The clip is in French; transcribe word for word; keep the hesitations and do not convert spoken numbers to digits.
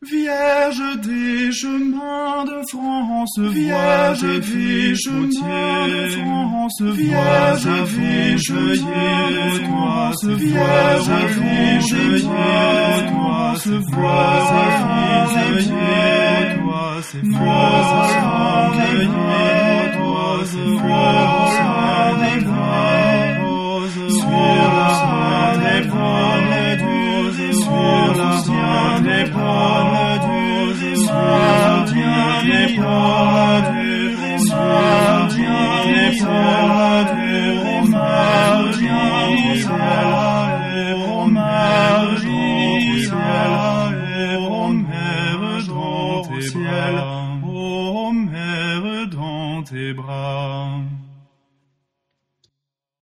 Vierge des chemins de France, Vierge des chemins de France, Vierge des chemins de France, Vierge des chemins de France, Vierge des Gardien des